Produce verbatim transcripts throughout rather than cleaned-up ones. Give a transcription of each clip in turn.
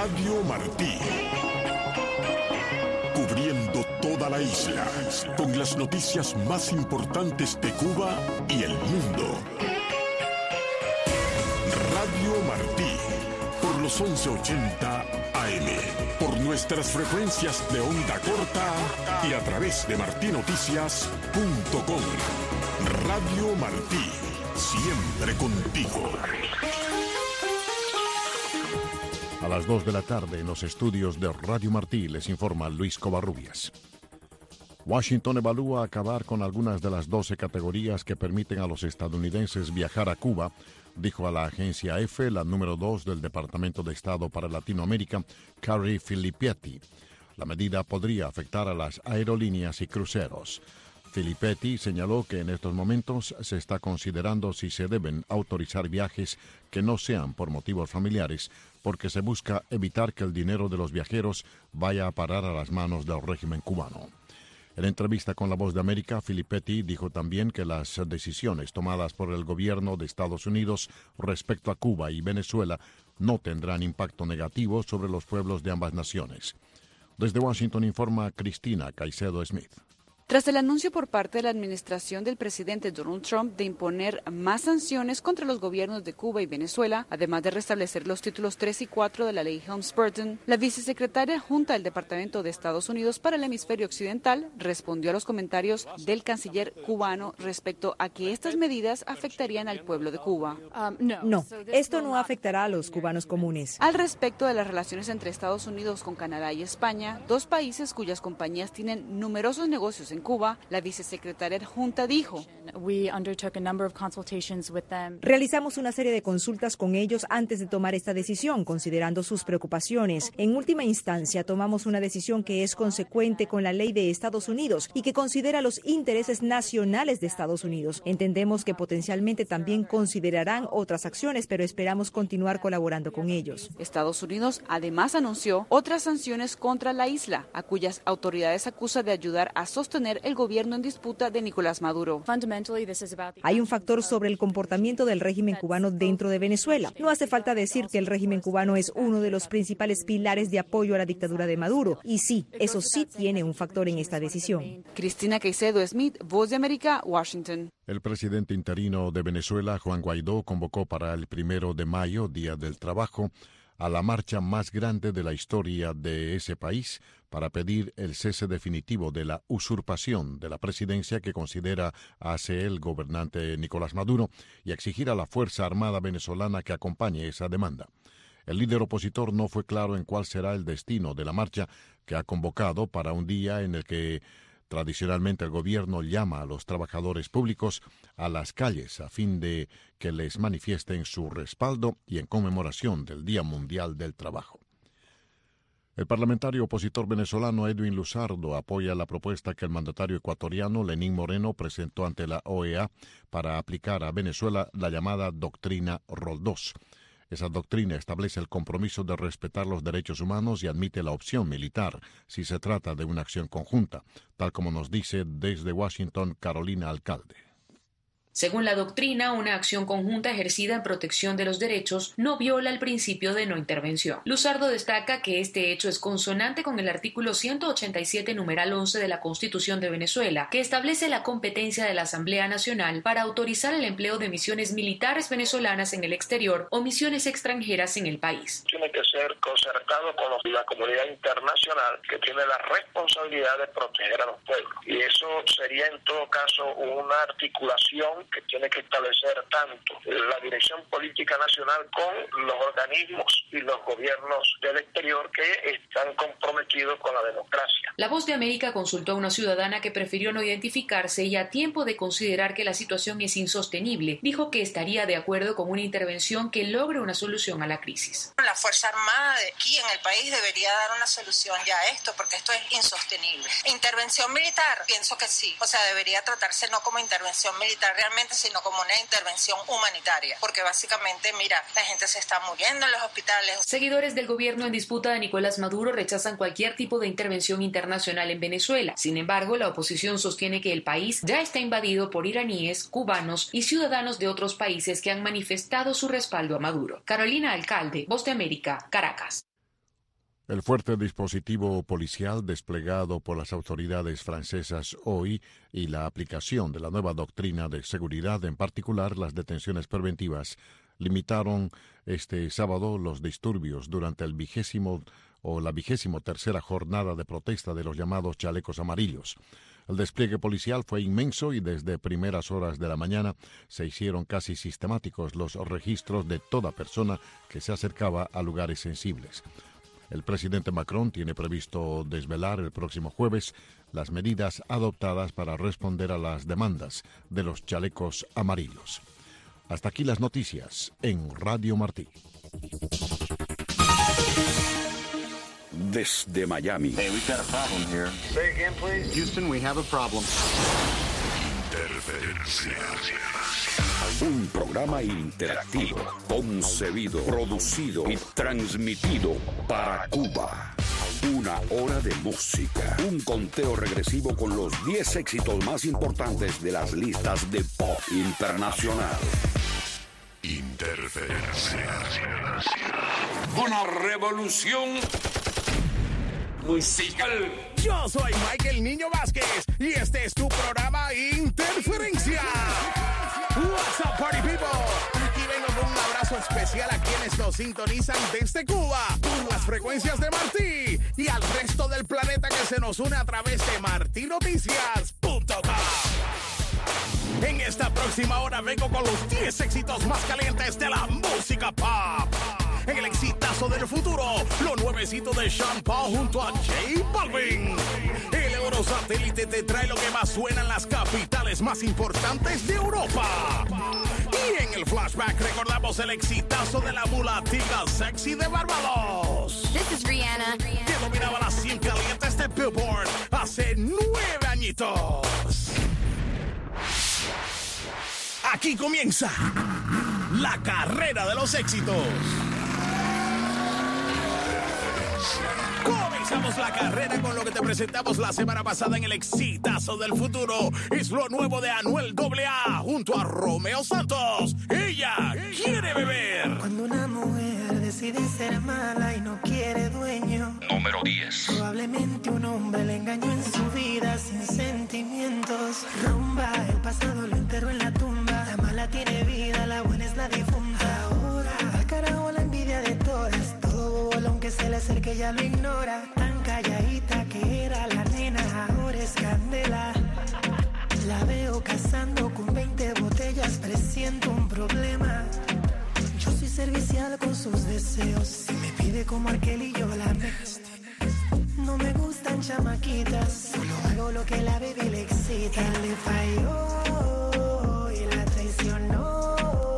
Radio Martí. Cubriendo toda la isla, con las noticias más importantes de Cuba y el mundo. Radio Martí, por los once ochenta A M, por nuestras frecuencias de onda corta y a través de martí noticias punto com. Radio Martí, siempre contigo. A las dos de la tarde en los estudios de Radio Martí les informa Luis Covarrubias. Washington evalúa acabar con algunas de las doce categorías que permiten a los estadounidenses viajar a Cuba, dijo a la agencia EFE la número dos del Departamento de Estado para Latinoamérica, Carrie Filippetti. La medida podría afectar a las aerolíneas y cruceros. Filippetti señaló que en estos momentos se está considerando si se deben autorizar viajes que no sean por motivos familiares, porque se busca evitar que el dinero de los viajeros vaya a parar a las manos del régimen cubano. En entrevista con La Voz de América, Filippetti dijo también que las decisiones tomadas por el gobierno de Estados Unidos respecto a Cuba y Venezuela no tendrán impacto negativo sobre los pueblos de ambas naciones. Desde Washington informa Cristina Caicedo Smith. Tras el anuncio por parte de la administración del presidente Donald Trump de imponer más sanciones contra los gobiernos de Cuba y Venezuela, además de restablecer los títulos tres y cuatro de la ley Helms-Burton, la vicesecretaria adjunta del Departamento de Estados Unidos para el Hemisferio Occidental respondió a los comentarios del canciller cubano respecto a que estas medidas afectarían al pueblo de Cuba. No, esto no afectará a los cubanos comunes. Al respecto de las relaciones entre Estados Unidos con Canadá y España, dos países cuyas compañías tienen numerosos negocios en Cuba, la vicesecretaria adjunta dijo: realizamos una serie de consultas con ellos antes de tomar esta decisión, considerando sus preocupaciones. En última instancia, tomamos una decisión que es consecuente con la ley de Estados Unidos y que considera los intereses nacionales de Estados Unidos. Entendemos que potencialmente también considerarán otras acciones, pero esperamos continuar colaborando con ellos. Estados Unidos además anunció otras sanciones contra la isla, a cuyas autoridades acusa de ayudar a sostener el gobierno en disputa de Nicolás Maduro. Hay un factor sobre el comportamiento del régimen cubano dentro de Venezuela. No hace falta decir que el régimen cubano es uno de los principales pilares de apoyo a la dictadura de Maduro. Y sí, eso sí tiene un factor en esta decisión. Cristina Caicedo Smith, Voz de América, Washington. El presidente interino de Venezuela, Juan Guaidó, convocó para el primero de mayo, Día del Trabajo, a la marcha más grande de la historia de ese país para pedir el cese definitivo de la usurpación de la presidencia que considera hace el gobernante Nicolás Maduro y exigir a la Fuerza Armada venezolana que acompañe esa demanda. El líder opositor no fue claro en cuál será el destino de la marcha que ha convocado para un día en el que tradicionalmente el gobierno llama a los trabajadores públicos a las calles a fin de que les manifiesten su respaldo y en conmemoración del Día Mundial del Trabajo. El parlamentario opositor venezolano Edwin Luzardo apoya la propuesta que el mandatario ecuatoriano Lenín Moreno presentó ante la O E A para aplicar a Venezuela la llamada Doctrina Roldós. Esa doctrina establece el compromiso de respetar los derechos humanos y admite la opción militar si se trata de una acción conjunta, tal como nos dice desde Washington Carolina Alcalde. Según la doctrina, una acción conjunta ejercida en protección de los derechos no viola el principio de no intervención. Luzardo destaca que este hecho es consonante con el artículo ciento ochenta y siete numeral once de la Constitución de Venezuela, que establece la competencia de la Asamblea Nacional para autorizar el empleo de misiones militares venezolanas en el exterior o misiones extranjeras en el país. Tiene que ser concertado con la comunidad internacional, que tiene la responsabilidad de proteger a los pueblos. Y eso sería en todo caso una articulación que tiene que establecer tanto la dirección política nacional con los organismos y los gobiernos del exterior que están comprometidos con la democracia. La Voz de América consultó a una ciudadana que prefirió no identificarse y a tiempo de considerar que la situación es insostenible, dijo que estaría de acuerdo con una intervención que logre una solución a la crisis. La Fuerza Armada de aquí en el país debería dar una solución ya a esto, porque esto es insostenible. Intervención militar, pienso que sí. O sea, debería tratarse no como intervención militar realmente, sino como una intervención humanitaria, porque básicamente, mira, la gente se está muriendo en los hospitales. Seguidores del gobierno en disputa de Nicolás Maduro rechazan cualquier tipo de intervención internacional en Venezuela. Sin embargo, la oposición sostiene que el país ya está invadido por iraníes, cubanos y ciudadanos de otros países que han manifestado su respaldo a Maduro. Carolina Alcalde, Voz de América, Caracas. El fuerte dispositivo policial desplegado por las autoridades francesas hoy y la aplicación de la nueva doctrina de seguridad, en particular las detenciones preventivas, limitaron este sábado los disturbios durante el vigésimo o la vigésimo tercera jornada de protesta de los llamados chalecos amarillos. El despliegue policial fue inmenso y desde primeras horas de la mañana se hicieron casi sistemáticos los registros de toda persona que se acercaba a lugares sensibles. El presidente Macron tiene previsto desvelar el próximo jueves las medidas adoptadas para responder a las demandas de los chalecos amarillos. Hasta aquí las noticias en Radio Martí. Desde Miami. Hey, we've got a problem here. Say again, please. Houston, we have a problem. Interferencia. Un programa interactivo, concebido, producido y transmitido para Cuba. Una hora de música. Un conteo regresivo con los diez éxitos más importantes de las listas de pop internacional. Interferencia. Una revolución musical. Yo soy Michael Niño Vázquez y este es tu programa Interferencia. What's up, party people? Aquí vengo con un abrazo especial a quienes nos sintonizan desde Cuba, por las frecuencias de Martí y al resto del planeta que se nos une a través de martí noticias punto com. En esta próxima hora vengo con los diez éxitos más calientes de la música pop. En el exitazo del futuro, lo nuevecito de Sean Paul junto a J Balvin. El Eurosatélite te trae lo que más suena en las capitales más importantes de Europa. Y en el flashback recordamos el exitazo de la mulatica sexy de Barbados. This is Rihanna. Que dominaba las cien calientes de Billboard hace nueve añitos. Aquí comienza la carrera de los éxitos. Comenzamos la carrera con lo que te presentamos la semana pasada en el exitazo del futuro. Es lo nuevo de Anuel doble A junto a Romeo Santos. Ella quiere beber. Cuando una mujer decide ser mala y no quiere dueño. Número diez. Probablemente un hombre le engañó en su vida sin sentimientos. Rumba, el pasado lo enterró en la tumba. La mala tiene vida, la buena es la difunta. Ahora, al carajo la envidia de todas. Todo bolón que se le acerque ya lo ignora. Tan calladita que era la nena, ahora es candela. La veo cazando con veinte botellas, presiento un problema. Yo soy servicial con sus deseos. Si me pide como Arkel y yo la next. No me gustan chamaquitas, solo hago lo que la baby le excita. Él le falló y la traicionó.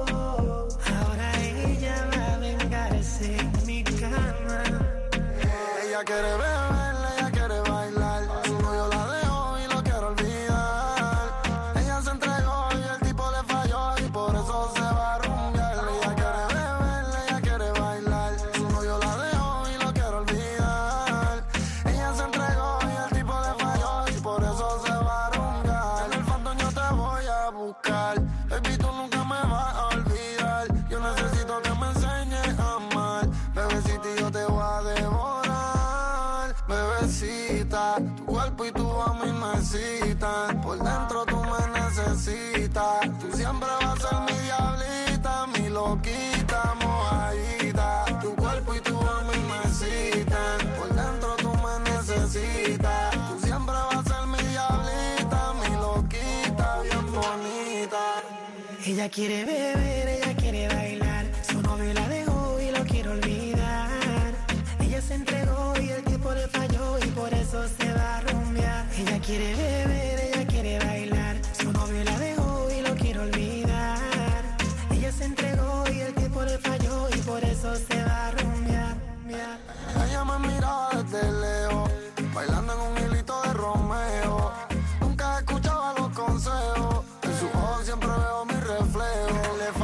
Ahora ella va a vengarse en mi cama. Ella quiere beber, ella quiere bailar. Su novio la dejó y lo quiere olvidar. Ella se entregó y el tipo le falló y por eso se va a rumbear. Ella quiere beber, ella quiere bailar. Su novio la dejó y lo quiere olvidar. Ella se entregó y el tipo le falló y por eso se va a rumbear. En el fondo yo te voy a buscar. Baby, tú nunca me vas a olvidar. Yo necesito que me enseñes a amar. Bebecita, yo te voy a devorar. Bebecita, tu cuerpo y tu a mí me excitan. Por dentro tú me necesitas. Tú siempre vas a ser mi diablita, mi loquita, mojadita. Tu cuerpo y tu a mí me excitan. Por dentro tú me necesitas. Tú siempre vas a ser mi diablita, mi loquita, bien bonita. Ella quiere beber, ella quiere bailar. Su novio la dejó y lo quiere olvidar. Ella se entregó y el tipo le falló y por eso se va a rumbear. Ella quiere beber, ella quiere bailar. Su novio la dejó y lo quiere olvidar. Ella se entregó y el tipo le falló y por eso se va a rumbear. Ella me miraba desde lejos, bailando en un hilito de Romeo. Nunca escuchaba los consejos, en sus ojos siempre veo mi reflejo. Le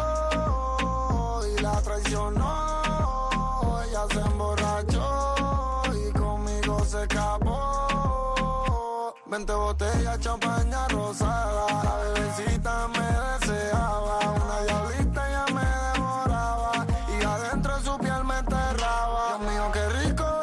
falló y la traicionó. Ella se emborrachó y conmigo se escapó. Veinte botellas, champaña rosada. La bebecita me deseaba. Una diablita ella me devoraba y adentro de su piel me enterraba. Dios mío, qué rico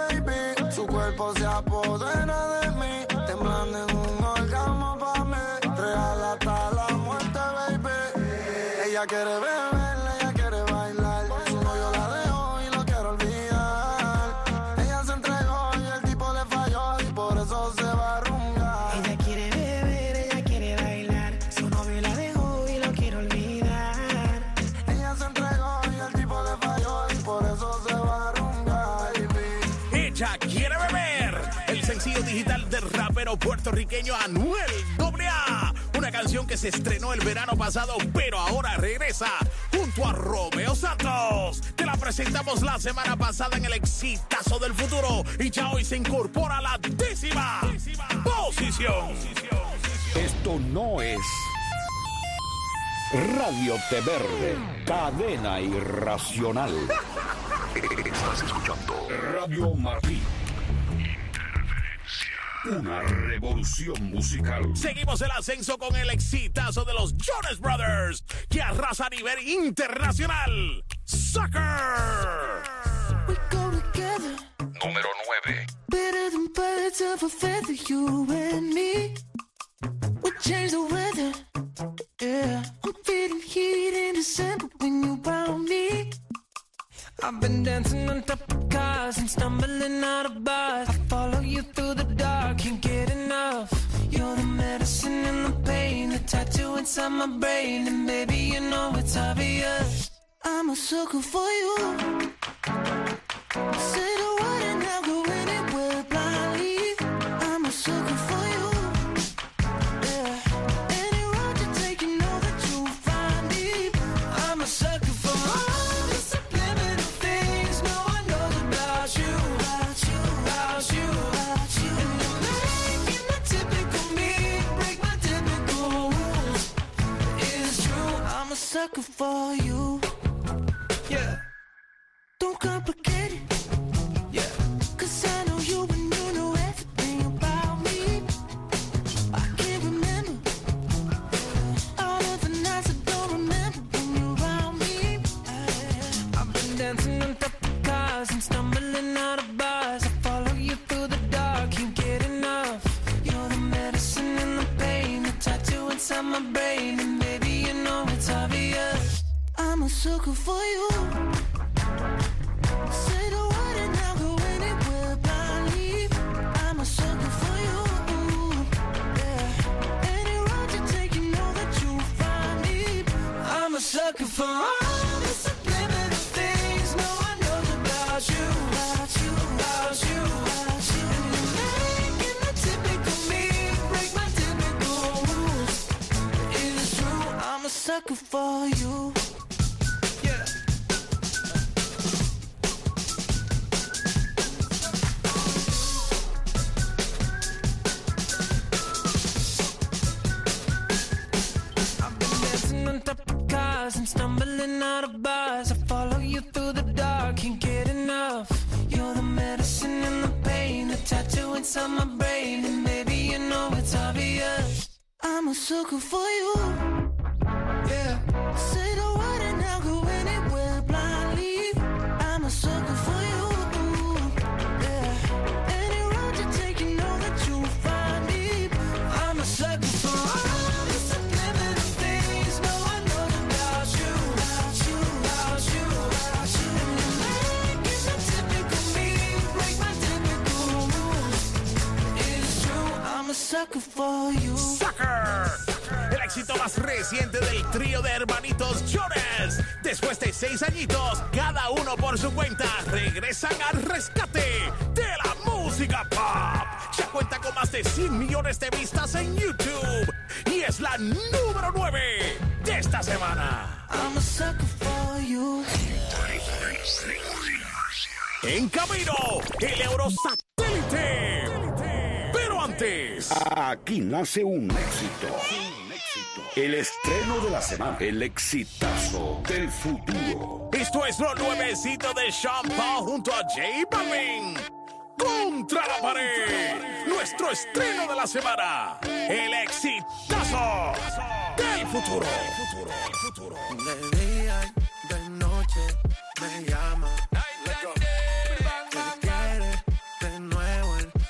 cuerpo se apodera de mí, temblando en un orgasmo pa' mí, real hasta la muerte, baby. Ella quiere beber, ella quiere bailar, su novio la dejó y lo quiere olvidar. Ella se entregó y el tipo le falló y por eso se va a rumbear. Ella quiere beber, ella quiere bailar, su novio la dejó y lo quiere olvidar. Ella se entregó y el tipo le falló y por eso se va a rumbear, baby. Ella quiere beber, el sencillo digital del rapero puertorriqueño Anuel doble A. Una canción que se estrenó el verano pasado, pero ahora regresa junto a Romeo Santos. Te la presentamos la semana pasada en el exitazo del futuro y ya hoy se incorpora a la décima, décima posición. Esto no es Radio Té Verde, cadena irracional. Estás escuchando Radio Martí. Una revolución musical. Seguimos el ascenso con el exitazo de los Jonas Brothers, que arrasa a nivel internacional. Sucker. We go together. Número nueve. Better than birds of a feather, you and me. We change the weather. Yeah, I'm feeling heat in December when you found me. I've been dancing on top of cars and stumbling out of bars. I follow you through the dark, can't get enough. You're the medicine and the pain, the tattoo inside my brain. And baby, you know it's obvious, I'm a sucker for you. Say the word and I'll go anywhere blindly. I'm a sucker for you. Yeah, any road you take, you know that you'll find me. I'm a sucker for all the subliminal things no one knows about you, about you, about you, about you. And you're making the typical me break my typical rules. It's true, I'm a sucker for you. Yeah. Don't complicate it. Yeah. Cause I know you and you know everything about me. I can't remember all of the nights I don't remember when you're around me. I've been dancing on top of cars and stumbling out of bars. I follow you through the dark, can't get enough. You're the medicine and the pain, the tattoo inside my brain. And baby, you know it's obvious, I'm a sucker for you. Say the word and I'll go anywhere blindly. I'm a sucker for you. Yeah. Any road you take, you know that you'll find me. I'm a sucker for all the subliminal things no one knows about you, about you, about you, about you. And you're making the typical me break my typical rules. It's true, I'm a sucker for you. Yeah. On top of cars and stumbling out of bars. I follow you through the dark, can't get enough. You're the medicine and the pain, the tattoo inside my brain. And baby, you know it's obvious, I'm a sucker for you. Yeah. Say the word and I'll go anywhere blindly. I'm a sucker for you. Yeah. Any road you take, you know that you'll find me. I'm a sucker for all the subliminal things no one knows about you, about you, about you, about you. And you're making the typical me break my typical rules. It's true, I'm a sucker for you. Sucker. El éxito más reciente del trío de hermanitos Jonas. Después de seis añitos, cada uno por su cuenta, regresan al rescate de la música pop. Ya cuenta con más de cien millones de vistas en YouTube y es la número nueve de esta semana. I'm a sucker for you. En camino, el Eurosatélite. Pero antes, aquí nace un éxito. El estreno de la semana. El exitazo del futuro. Esto es lo nuevecito de Sean Paul junto a J Balvin. Contra la pared. Nuestro estreno de la semana. El exitazo del futuro. De día y de noche me llama. Te quiere de nuevo en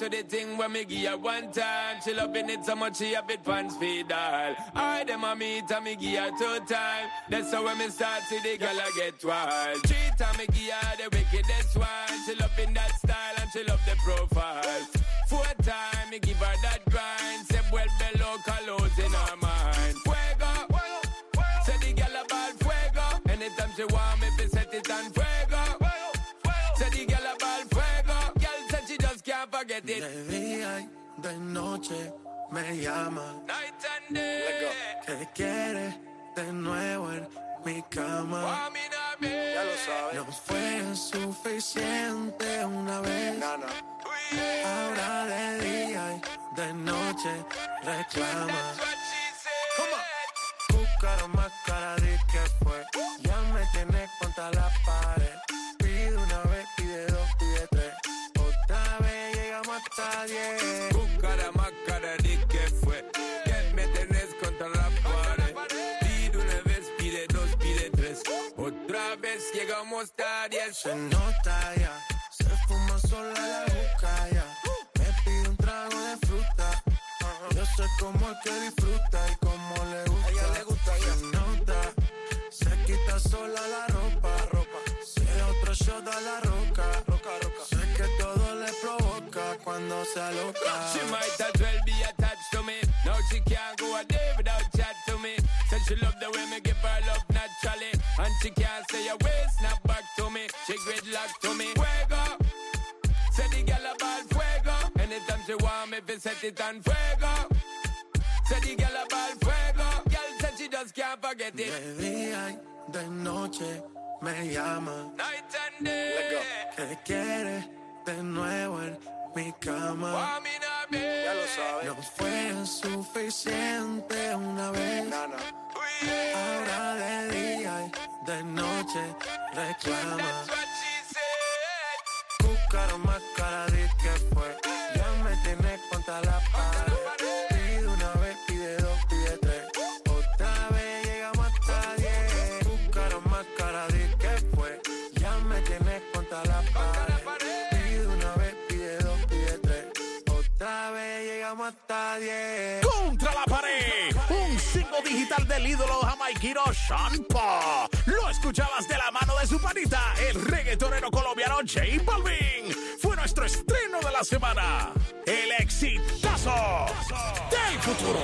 to the thing when me give her one time. She loving it so much she a bit pants feed all. I dem a meet and me give her two time. That's how when me start see the girl I get wild. Three time me give her the wickedest one. She loving that style and she love the profile. Four time me give her that grind. Say well below colors in her mind. Fuego, say the girl about fuego. Anytime she want me fi set it on fuego. Say the girl about fuego. Girl said she just can't forget it. De día y de noche me llama. Night and day. ¿Qué quiere de nuevo en mi cama? Ya lo sabes. No fue suficiente una vez. No, no. Ahora de día y de noche reclama. Buscar más cara de que fue. Ya me tienes contra la pared. Pide una vez, pide dos, pide tres. Otra vez llegamos hasta diez. Buscar más cara de que fue. Ya me tenés contra la pared. Pide una vez, pide dos, pide tres. Otra vez llegamos hasta diez. Se nota ya. Se fuma sola la boca ya. Me pide un trago de fruta. Yo sé cómo es que disfruta y cómo le gusta. A ella le gusta ya. Se nota. Se quita sola la ropa. ropa. Si otro shot a la roca. roca, roca. Sé que todo le provoca cuando se aloca. She might as well be attached to me. Now she can't go a day without chat to me. Said she love the way me give her love naturally. And she can't say a way, snap back to me. She gridlock to me. Fuego. Say the girl about fuego. Anytime she want me, fi set it on fuego. Say the girl about fuego. Girl said she just can't forget it. De día y de noche me llama. Night and day. ¿Qué quiere de nuevo en mi cama? Ya lo sabes. No fue suficiente una vez. No, no. Ahora de día y de noche reclama. Buscar más cara de que fue. Ya me tienes contra la pared. Pide una vez, pide dos, pide tres. Otra vez llegamos hasta diez. Buscar más cara de que fue. Ya me tienes contra la pared. Pide una vez, pide dos, pide tres. Otra vez llegamos hasta diez. Contra la pared, un single digital del ídolo jamaiquino Sean Paul. Lo escuchabas de la mano de su panita, el reggaetonero colombiano J Balvin. Fue nuestro estreno de la semana, el exitazo del futuro.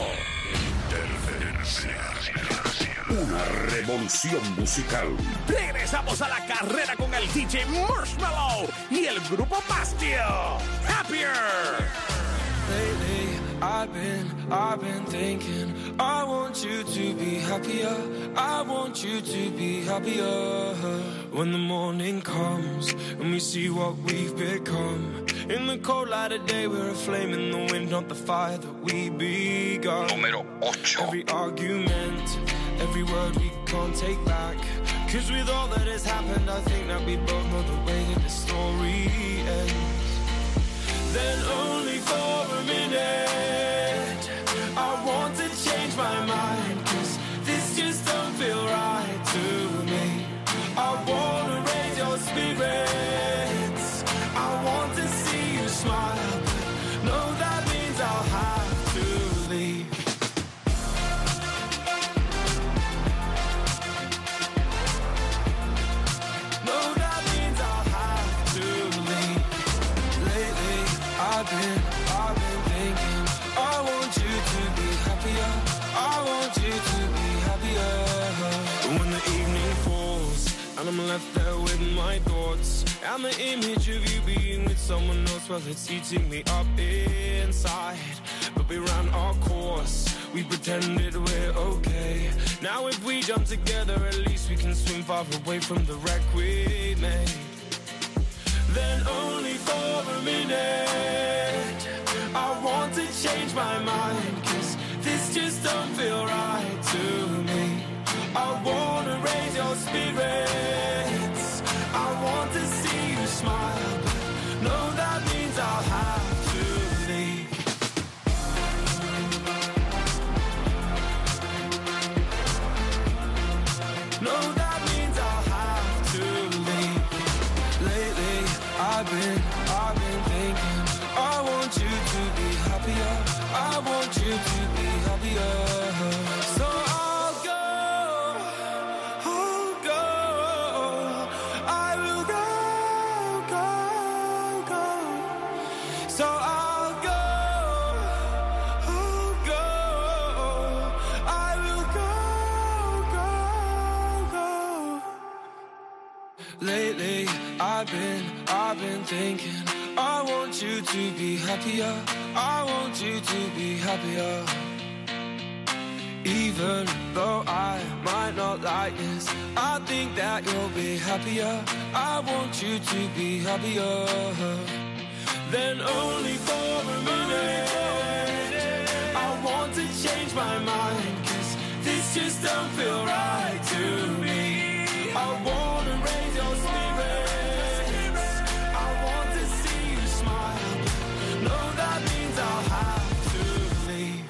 Una revolución musical. Regresamos a la carrera con el D J Marshmello y el grupo Bastille. Happier. Lately, I've been, I've been thinking, I want you to be happier, I want you to be happier. When the morning comes and we see what we've become, in the cold light of day we're a flame in the wind, not the fire that we begun. Número ocho. Every argument, every word we can't take back, cause with all that has happened I think that we both know the way that the story ends. Then only for a minute I want to change my mind, cause this just don't feel right to me. I wanna raise your spirits, I want to see you smile, but no, that means I'll have to leave. No, that means I'll have to leave. Lately I've been, I've been thinking, I want you to be happier, I want you to be happier. When the evening falls and I'm left there with my thoughts, and the image of you being with someone else, well, it's eating me up inside. But we ran our course, we pretended we're okay. Now if we jump together, at least we can swim far away from the wreck we made. Then only for a minute I want to change my mind, cause this just don't feel right to me. I wanna raise your spirits, I want to see you smile, but no, that means I'll have to leave. No, that means I'll have to leave. Lately I've been, been, I've been thinking, I want you to be happier, I want you to be happier. Even though I might not like this, I think that you'll be happier, I want you to be happier. Then only for a minute, I want to change my mind, 'cause this just don't feel right to me. I want to raise your spirits, I want to see you smile. No, that means I'll have to leave.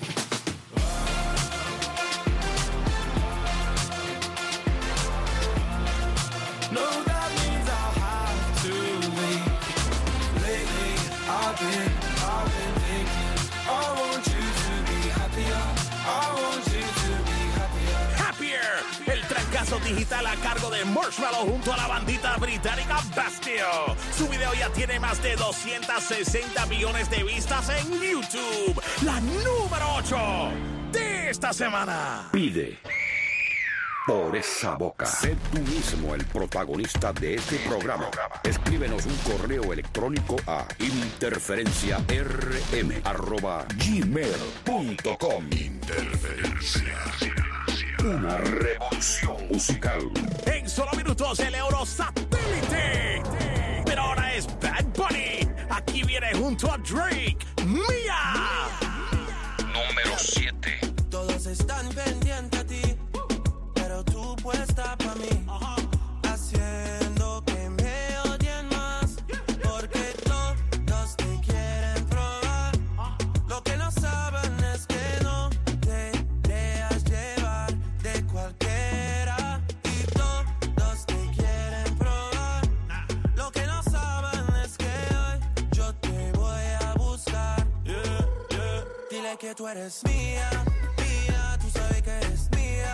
No, that means I'll have to leave. Lately, I've been, I've been thinking, I want you to be happier, I want you to be happier. Happier, el trancazo digital a cargo de Marshmello junto a la bandita británica Bastille. Su video ya tiene más de doscientos sesenta millones de vistas en YouTube. La número ocho de esta semana. Pide por esa boca. Sé tú mismo el protagonista de este programa. Escríbenos un correo electrónico a interferenciarm arroba gmail punto com. Interferencia. Una revolución musical. En solo minutos el Euro Satélite. Pero ahora es Bad Bunny. Aquí viene junto a Drake. Mía. Número siete. Todos están pendientes a ti, pero tú puesta pa' mí, haciendo que me odien más, porque todos te quieren probar. Lo que no saben es que no te dejas llevar de cualquiera, y todos te quieren probar. Lo que no saben es que hoy yo te voy a buscar. Yeah, yeah. Dile que tú eres mía, mía, tú sabes que eres mía.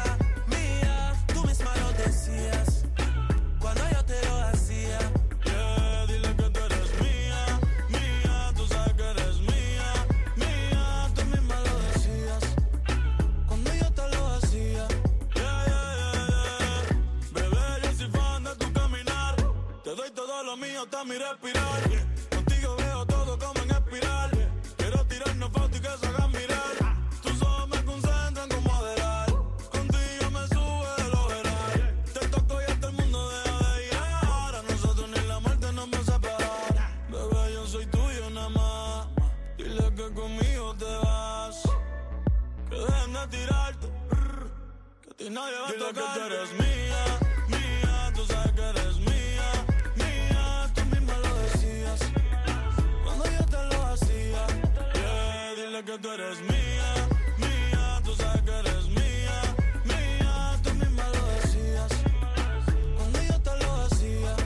Decías cuando yo te lo hacía, yeah, dile que tú eres mía, mía, tú sabes que eres mía, mía, tú misma lo decías cuando yo te lo hacía, yeah, yeah, yeah, yeah. Bebé, yo soy fan de tu caminar, te doy todo lo mío hasta mi respirar, contigo veo todo como en espiral, quiero tirarnos fotos y que se hagan mirar. Tirarte, que a ti nadie va a tocar. Dile que tú eres mía, mía, tú sabes que eres mía, mía, tú misma lo decías cuando yo te lo hacía, yeah, dile que tú eres mía, mía, tú sabes que eres mía, mía, tú misma lo decías cuando yo te lo hacía.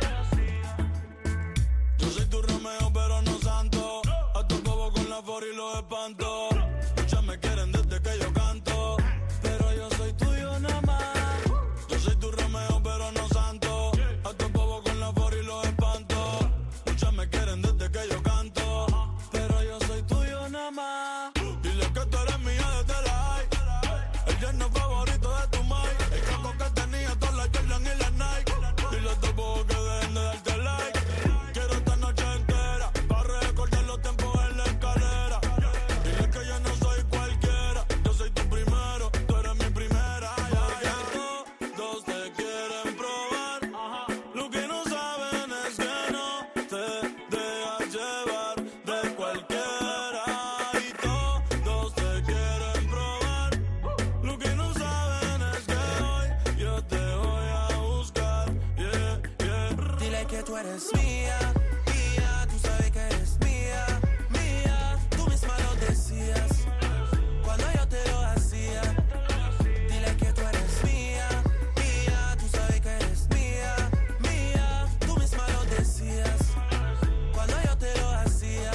Yo soy tu Romeo pero no santo, a tu bobo con la for y los espanto. Muchas me quieren desde que yo canto, pero yo soy tuyo nada más. Yo soy tu Romeo pero no santo, a tu bobo con la for y los espanto. Muchas me quieren desde que yo canto, pero yo soy tuyo nada más. Dile que tú eres mía desde la high, el yerno favorito de tu mai, el coco que tenía todas las Jordan y las Nike. Dile a tu bobo que dejen de darte like, quiero esta noche entera para recordar los tiempos en la escalera. Dile que yo no soy cualquiera, yo soy tu primero, tú eres mi primera. Ya, ya. Todos te quieren probar, lo que no saben es que no te dejas llevar de cualquiera. Y todos te quieren probar, lo que no saben es que hoy yo te voy a buscar. Yeah, yeah. Dile que tú eres mía, mía, tú sabes que eres mía, mía, tú misma lo decías cuando yo te lo hacía. Dile que tú eres mía, mía, tú sabes que eres mía, mía, tú misma lo decías cuando yo te lo hacía.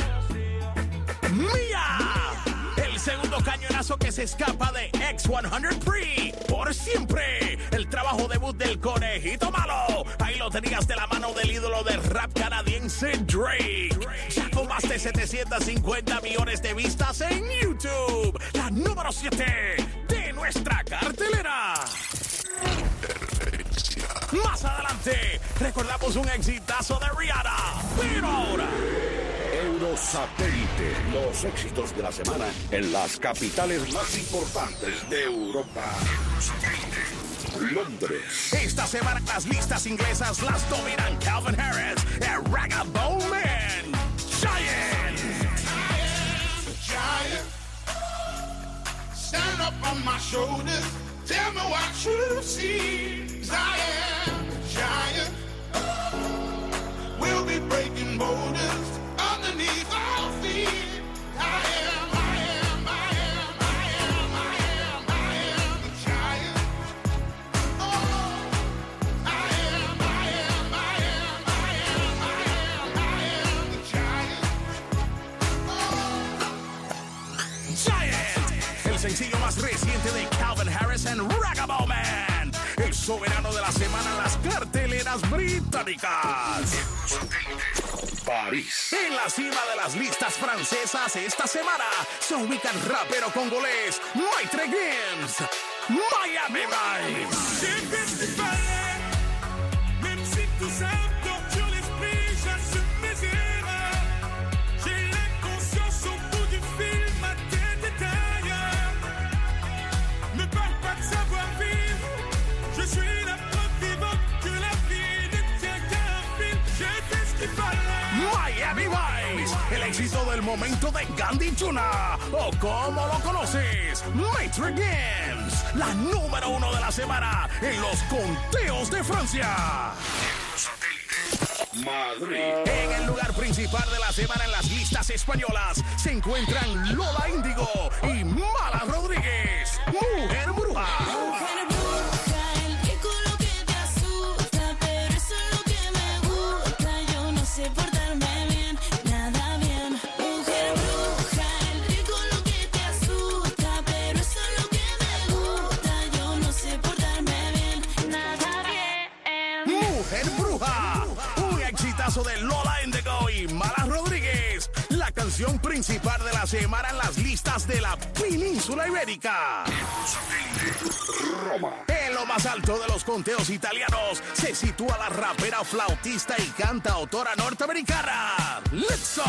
Mía, el segundo cañonazo que se escapa de X cien Pre. Por siempre, el trabajo debut del Conejito Malo. Ahí lo tenías de la mano del ídolo del rap canadiense Drake. Ya con más de setecientos cincuenta millones de vistas en YouTube. La número siete de nuestra cartelera. Interferencia. Más adelante, recordamos un exitazo de Rihanna. Pero ahora... Eurosatélite, los éxitos de la semana en las capitales más importantes de Europa. Londres. Esta semana las listas inglesas las dominan Calvin Harris, el Ragabone Man, Giant. Giant, stand up on my shoulders, tell me what you see. I am a giant, we'll be breaking borders underneath our feet. I am, I am, I am, I am, I am, I am a giant. Oh, I am, I am, I am, I am, I am, I am the giant. Oh. Giant, el sencillo más reciente de Calvin Harris and Ragabone Man, el soberano de la semana en las carteleras británicas. París. En la cima de las listas francesas esta semana se ubica el rapero congolés Maitre Gims, Miami Vice. J'ai fait ce qu'il fallait, même si tout ça me torture l'esprit, j'assume mes erreurs. J'ai l'inconscience au bout du fil, ma tête est ailleurs. Ne parle pas de savoir-vivre, je suis la preuve vivante que la vie ne tient qu'à un fil. J'ai fait ce qu'il fallait. Miami Vice, el éxito del momento de Gandhi Juna, o como lo conoces, Maitre Gims, la número uno de la semana en los conteos de Francia. Madrid. En el lugar principal de la semana en las listas españolas se encuentran Lola Índigo y Mala Rodríguez, Mujer Bruja. Mujer bruja, el rico lo que te asusta, pero eso es lo que me gusta. Yo no sé portarme bien, nada bien. Mujer bruja, el rico lo que te asusta, pero eso es lo que me gusta. Yo no sé portarme bien, nada bien. Mujer Bruja, un exitazo de Lola Índigo y Mala Rodríguez, la canción principal de la semana en las listas de la península ibérica. Roma. En lo más alto de los conteos italianos se sitúa la rapera, flautista y cantautora norteamericana Lizzo.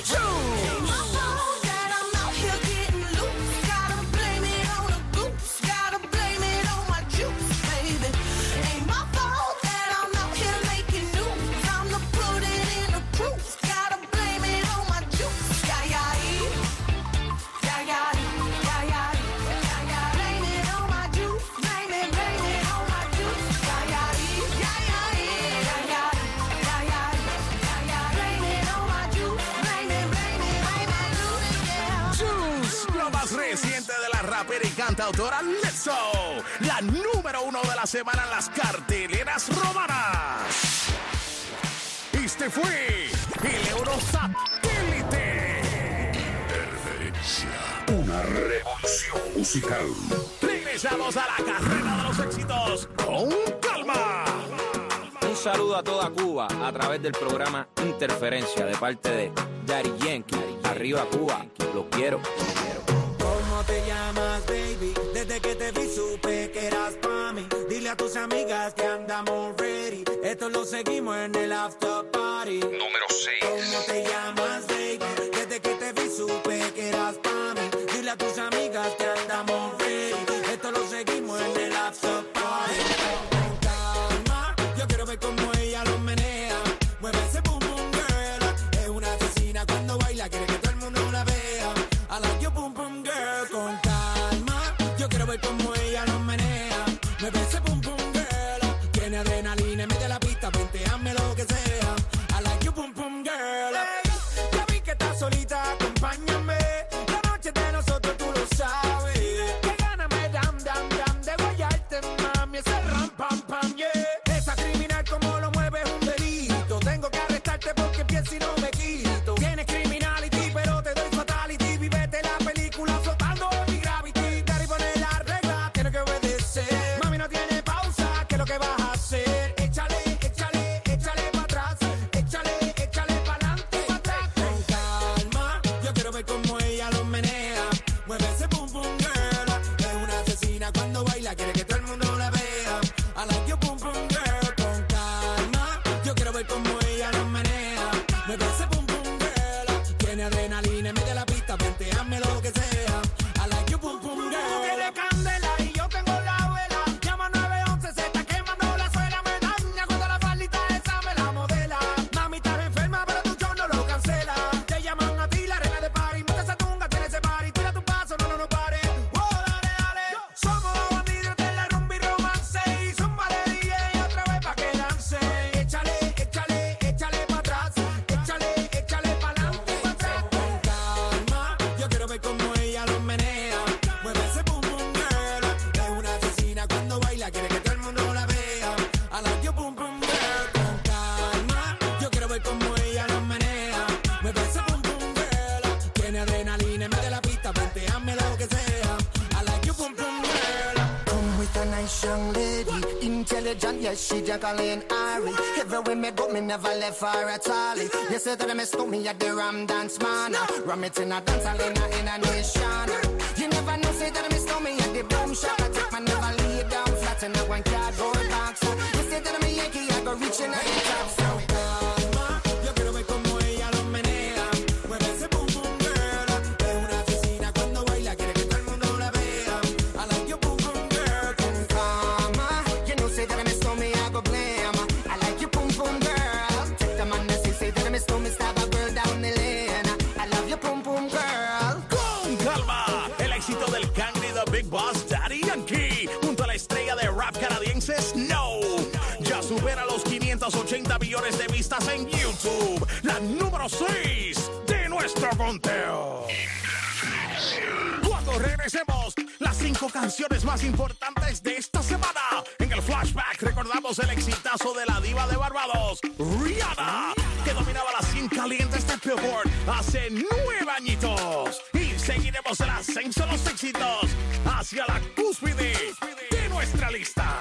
Reciente de la rapera y cantautora Lizzo, la número uno de la semana en las carteleras romanas. Este fue el Eurosatélite. Interferencia. Una revolución musical. Regresamos a la carrera de los éxitos con calma. Un saludo a toda Cuba a través del programa Interferencia de parte de Daddy Yankee. Arriba Cuba, los quiero. ¿Cómo te llamas, baby? Desde que te vi supe que eras pa' mí. Dile a tus amigas que andamos ready. Esto lo seguimos en el after party. Número seis. ¿Cómo te llamas, baby? Desde que te vi supe que eras pa' mí. Dile a tus amigas que andamos ready. Esto lo seguimos en el after party. Con calma, yo quiero ver cómo ella lo menea. Mueve ese boom boom girl. Es una asesina cuando baila, quiere que todo el mundo la vea. I like your boom boom girl. Con calma, yo quiero ver cómo ella lo menea. Mueve ese boom boom girl. Tiene adrenalina en medio de la pista, venteame lo que sea. I like your boom boom girl. Hey, ya vi que estás solita, acompáñame. La noche de nosotros tú lo sabes. Que gana me dam dam dam de guayarte, mami. Ese ram pam pam, yeah. Esa criminal como lo mueve es un delito. Tengo que arrestarte porque pienso y no me quito. Tienes criminality, pero te doy fatality. Vivete la película flotando en mi gravity. Daddy pone la regla, tiene que obedecer. Mami no tiene pausa, ¿qué es lo que vas a hacer? Échale, échale, échale para atrás. Échale, échale para adelante, para atrás. Con calma, yo quiero ver cómo Tiene adrenalina, mete la pista, venteame lo que sea. I like you, pum, pum, girl. Tú tienes candela y yo tengo la vela. Llama nueve once, se está quemando la suela. Me daña cuando la faldita esa me la modela. Mami, estás enferma, pero tu show no lo cancela. Te llaman a ti, la reina de party. Mete esa tunga, tiene ese party. Tira tu paso, no, no, no pare. Oh, dale, dale. Somos los bandidos de la rumba y romance. Y zúmbale D J otra vez pa' que dance. Échale, échale, échale pa' atrás. Échale, échale pa' adelante y pa' atrás. Con calma, yo quiero ver cómo ella lo menea. Mueve ese pum pum girl. Es una asesina cuando baila, quiere que todo el mundo la vea. I like you pum pum girl. Con calma, yo quiero ver cómo ella lo menea. Mueve ese pum pum girl. Tiene adrenalina en medio de la pista, venteame lo que sea. I like you pum pum girl. Come with a nice young lady, intelligent, yes, she Jacqueline Ari. Everywhere me go, me never left her at all. You say that I miss me at the Ram Dance Man. Ram it in a dance hall in a, in a nation. You never know, say that I miss me at the Boom Shop. I take my never lay down flat in a one cardboard box. You say that I'm a Yankee, I go reaching out the top. So Calma, yo quiero ver cómo ella lo menea. Mueve ese pum pum girl. Es una asesina cuando baila, quiere que todo el mundo la vea. I like you pum pum girl. Con Mama, you know, say that I miss me, I go blame. I like you, pum pum girl. Take the man that say, say that I miss me, stab a girl down the lane. I love you, pum pum girl. Con calma, el éxito del Cangri The Big Boss Daddy Yankee junto a la estrella de rap canadiense Snow ya supera los quinientos ochenta millones de vistas en YouTube, la número seis de nuestro conteo. Cuando regresemos, las cinco canciones más importantes de esta semana. En el flashback recordamos el exitazo de la diva de Barbados, Rihanna, que dominaba las cien calientes de Billboard hace nueve añitos. Y seguiremos el ascenso de los éxitos hacia la cúspide de nuestra lista.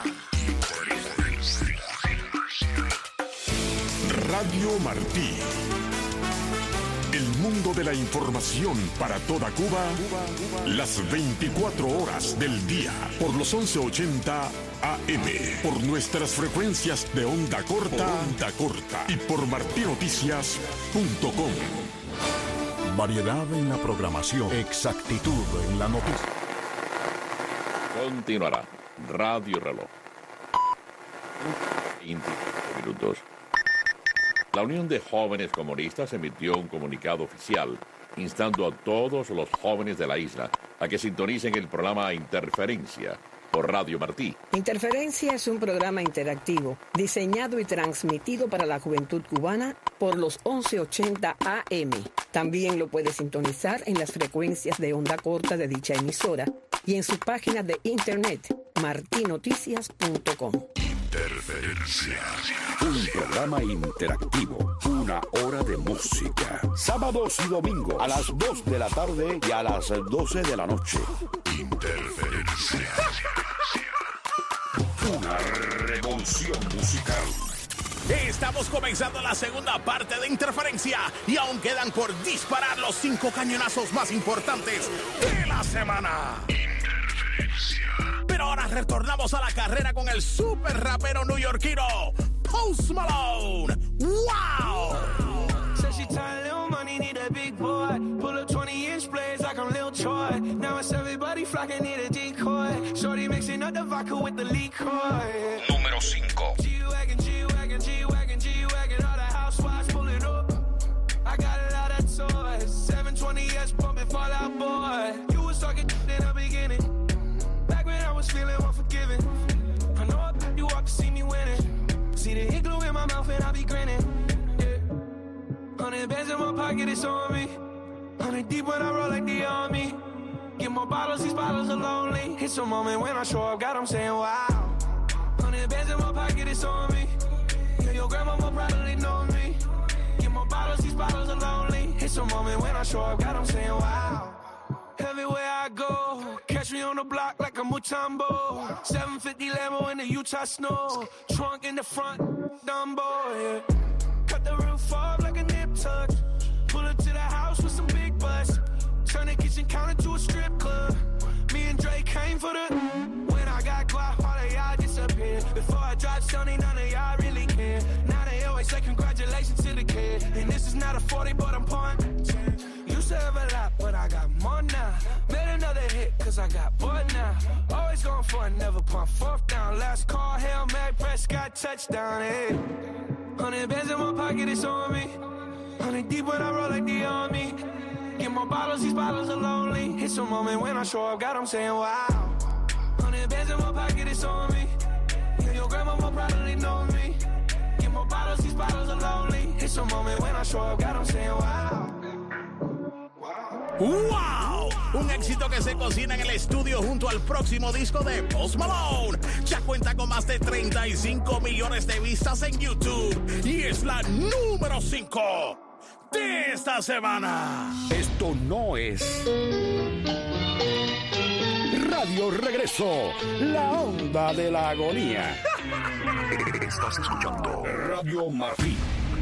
Radio Martí. El mundo de la información para toda Cuba, las veinticuatro horas del día, por los once ochenta A M, por nuestras frecuencias de onda corta, onda corta y por martinoticias punto com. Variedad en la programación, exactitud en la noticia. Continuará Radio Reloj. veinte minutos. La Unión de Jóvenes Comunistas emitió un comunicado oficial instando a todos los jóvenes de la isla a que sintonicen el programa Interferencia por Radio Martí. Interferencia es un programa interactivo diseñado y transmitido para la juventud cubana por los once ochenta A M. También lo puede sintonizar en las frecuencias de onda corta de dicha emisora y en su página de internet martinoticias punto com. Interferencia. Un programa interactivo. Una hora de música. Sábados y domingos a las dos de la tarde y a las doce de la noche. Interferencia. Una revolución musical. Estamos comenzando la segunda parte de Interferencia y aún quedan por disparar los cinco cañonazos más importantes de la semana. Pero ahora retornamos a la carrera con el super rapero neoyorquino Post Malone. ¡Wow! Said she tired, little money, need a big boy. Pull up twenty inch blades like I'm Lil Troy. Now it's everybody flocking, need a decoy. Shorty mixing up the vodka with the liquor. Número cinco. G-Wagon, G-Wagon, G-Wagon, G-Wagon. All the housewives pulling up. I got a lot of toys. seven twenty S pumping Fall Out Boy. You was talking in the beginning. Back when I was feeling unforgiving. I know you walk to see me winning. See the hit glue in my mouth and I be grinning. Yeah. Hundred bands in my pocket, it's on me. Hundred deep when I roll like the army. Get more bottles, these bottles are lonely. It's a moment when I show up, God, I'm saying wow. Hundred bands in my pocket, it's on me. Yeah, your grandma will probably know me. Get more bottles, these bottles are lonely. It's a moment when I show up, God, I'm saying wow. Everywhere I go, catch me on the block like a Mutombo. seven fifty Lambo in the Utah snow. Trunk in the front, Dumbo, yeah. Cut the roof off like a nip tuck. Pull up to the house with some big butts. Turn the kitchen counter to a strip club. Me and Drake came for the. When I got quiet, all of y'all disappeared. Before I dropped Sony, none of y'all really care. Now they always say congratulations to the kid. And this is not a forty, but I'm punching. cause I got bored now. Always going for it, never pump fourth down. Last call, Hail Mary, Prescott, touchdown, hey. Hundred bands in my pocket, it's on me. Hundred deep when I roll like the army. Get more bottles, these bottles are lonely. It's a moment when I show up, God, I'm saying wow. Hundred bands in my pocket, it's on me. Yeah, your grandma will probably know me. Get more bottles, these bottles are lonely. It's a moment when I show up, God, I'm saying wow. ¡Wow! Un éxito que se cocina en el estudio junto al próximo disco de Post Malone. Ya cuenta con más de treinta y cinco millones de vistas en YouTube y es la número cinco de esta semana. Esto no es Radio Regreso, la onda de la agonía. Estás escuchando Radio Martín.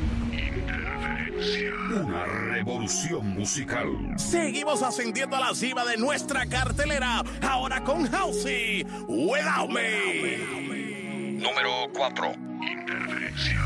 Una revolución musical. Seguimos ascendiendo a la cima de nuestra cartelera. Ahora con Halsey, Without Me. Número cuatro. Interferencia.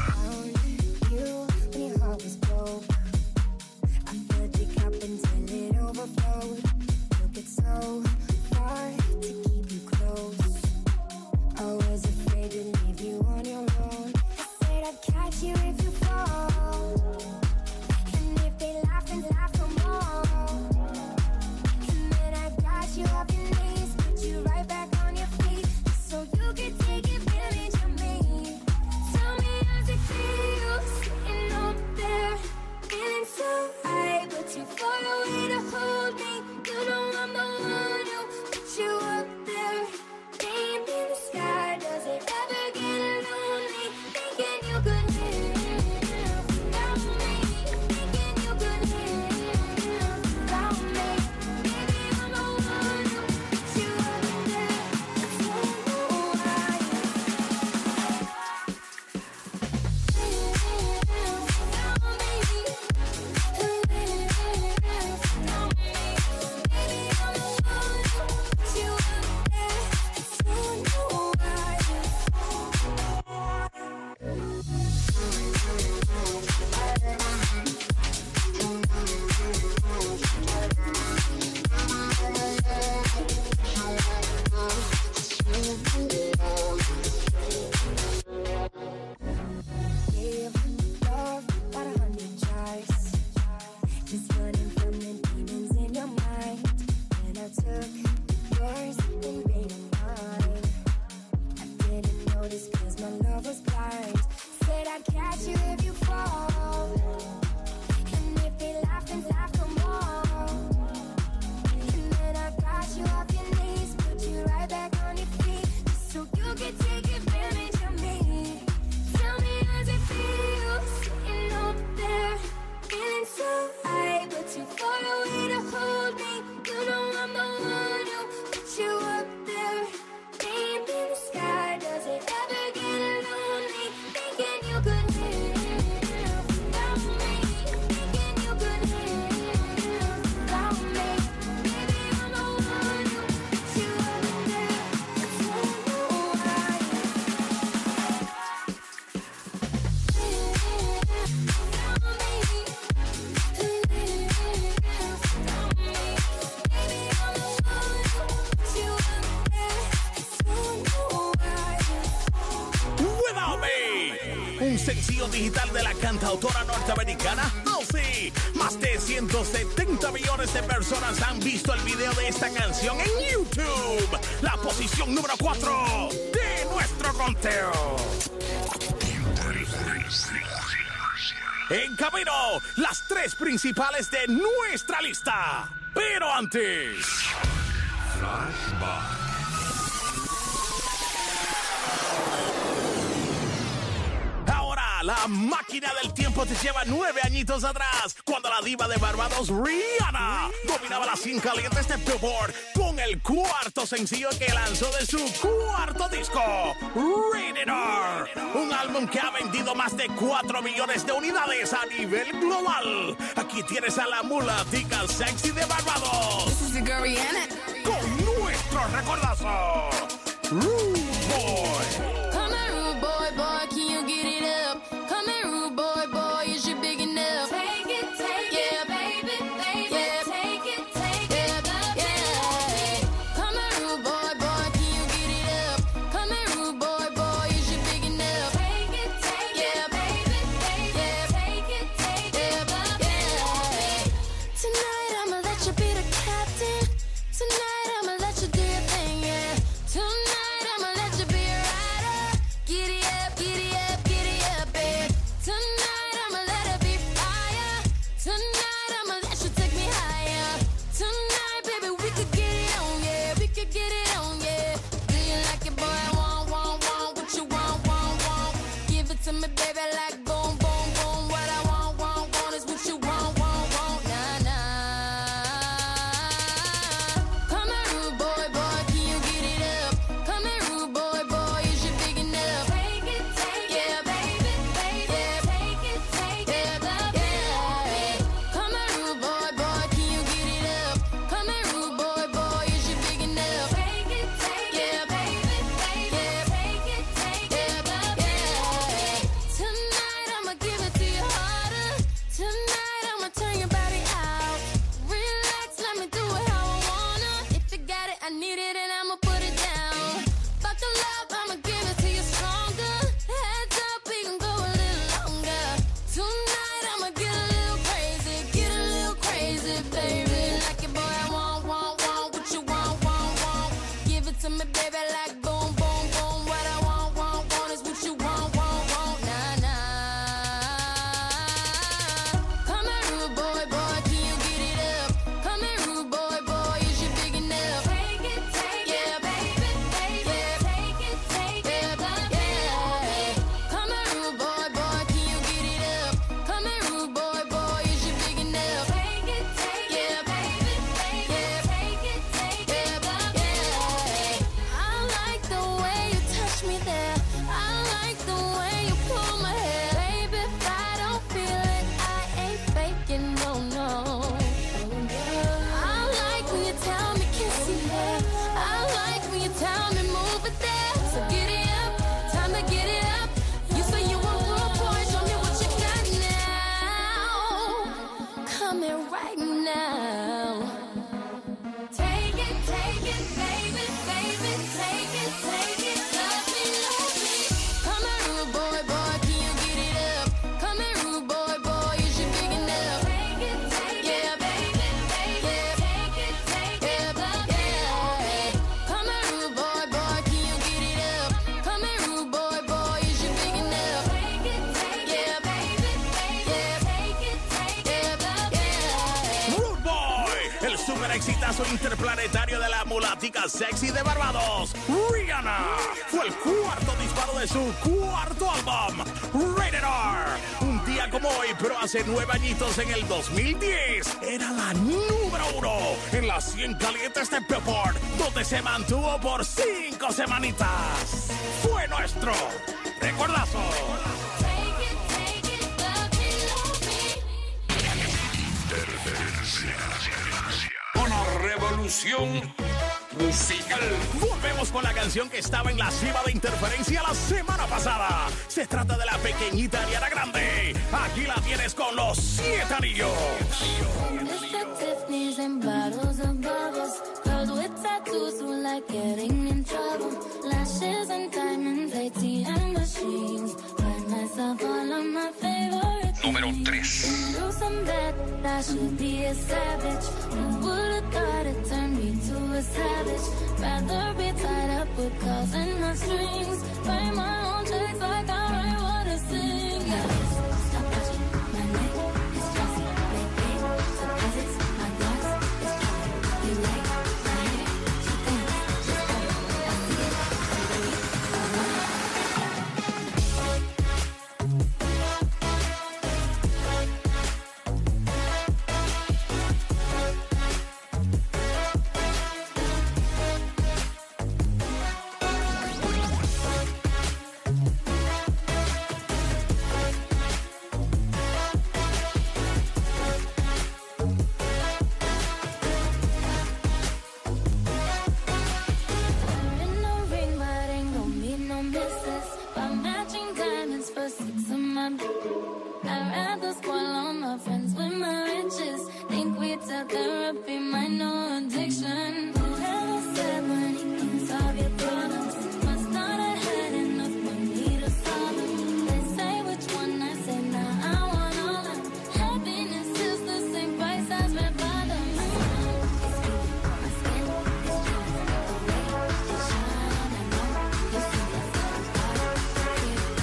Sencillo digital de la cantautora norteamericana Halsey. Más de ciento setenta millones de personas han visto el video de esta canción en YouTube. La posición número cuatro de nuestro conteo. En camino, las tres principales de nuestra lista. Pero antes... Flashback. La máquina del tiempo te lleva nueve añitos atrás, cuando la diva de Barbados, Rihanna, dominaba las cien calientes de Billboard con el cuarto sencillo que lanzó de su cuarto disco, Rated R. Un álbum que ha vendido más de cuatro millones de unidades a nivel global. Aquí tienes a la mulatica sexy de Barbados. This is the girl Rihanna. Con nuestro recordazo, Rude Boy. Come here, rude boy, boy, can you get it up? Come here, rude boy, boy, is you big enough? Take it, take yeah. it, baby, baby, yeah. take it, take yeah. it, yeah. yeah. Come baby, baby. Like it, boy, I want, want, want. What you want, want, want. Give it to me, baby, like boom, boom, boom. What I want, want, want is what you want, want, want. Nah, nah. Come here, rude boy, boy, can you get it up? Come here, rude boy, boy, is you big enough? Take it, take yeah, it, baby, baby. Yeah. Take it, take yeah, it, love yeah. Come here, rude boy, boy, can you get it up? Come here, rude boy, boy, is you big enough? Take it, take yeah, baby, baby. Yeah. Take it, take yeah, love yeah. I like the way you touch me there. I like the way you pull my hair. Baby, if I don't feel it, I ain't faking, no, no. I like when you tell me kiss you there. I like when you tell me move it there. So get it up, time to get it up. You say you want more boy, show me what you got now. Come here right now. Take it, take it, baby, baby, take it, take it, love me, love me. Come here, rude boy, boy, can you get it up? Come here, rude boy, boy, is you big enough? Take it, take yeah, baby, baby, yeah. Take it, take yeah, love yeah. Come here, rude boy, boy, can you get it up? Come here, rude boy, boy, is you big enough? Take it, take yeah, baby, baby, yeah. Take it, take yeah, love yeah. Rude Boy, el super exitazo interplanetario de la mulatica sexy de Barbados, Rihanna, fue el cuarto disparo de su cuarto álbum, Rated R. Un día como hoy, pero hace nueve añitos, en el dos mil diez, era la número uno en las cien calientes de Billboard, donde se mantuvo por cinco semanitas. Fue nuestro recordazo. Una revolución musical. Volvemos con la canción que estaba en la cima de Interferencia la semana pasada. Se trata de la pequeñita Ariana Grande. Aquí la tienes con los siete anillos. Mister Tiffany's and bottles of bubbles. Girls with tattoos who like getting in trouble. Lashes and diamonds, A T M machines. Buy myself all of my favorites. Número tres. Do some bad, I should be a savage. Who would've thought it turned me to a savage? Rather be tied up with calls and not strings. Write my own checks like I write what I sing. Stop touching my neck, it's just make big deposits. My blocks is dropping. You like my hair? She thinks she's better. I see it, I see it. In no ring, but ain't gon' mean no misses. By matching diamonds for six of my I'd rather spoil all my friends with my riches. Think we tell therapy, my no addiction. Whoever said money can solve your problems must not have had enough money to solve them. They say which one, I say nah, I want all of them. Happiness is the same price as red bottoms. It's you, my skin is jealous. The way it shine, I know you see that I'm hard.